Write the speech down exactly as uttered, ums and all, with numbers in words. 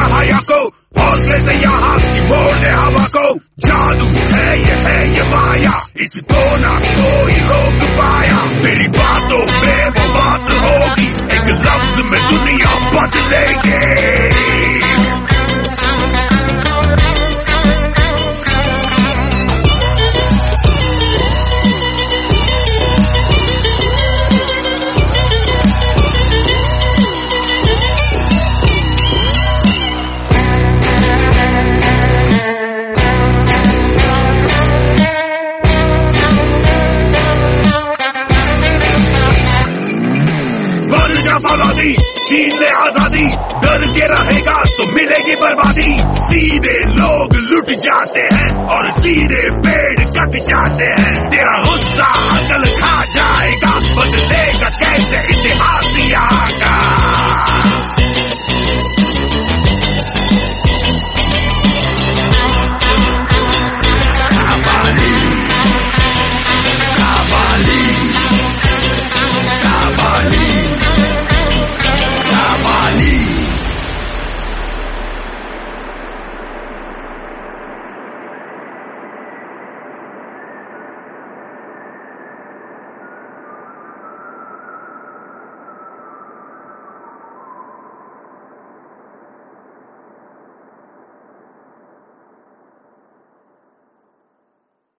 या हया को, हौसले से यहाँ की मोड़ दे हवा को। जादू है ये है ये माया, इसको ना कोई रोक पाया। मेरी बातों पे वो बात होगी, एक लफ्ज में दुनिया बदलेगी। फौलादी छीन ले आजादी, डर के रहेगा तो मिलेगी बर्बादी। सीधे लोग लुट जाते हैं और सीधे पेड़ कट जाते हैं। तेरा गुस्सा अकल खा जाएगा, बदलेगा कैसे इतिहास यहाँ का।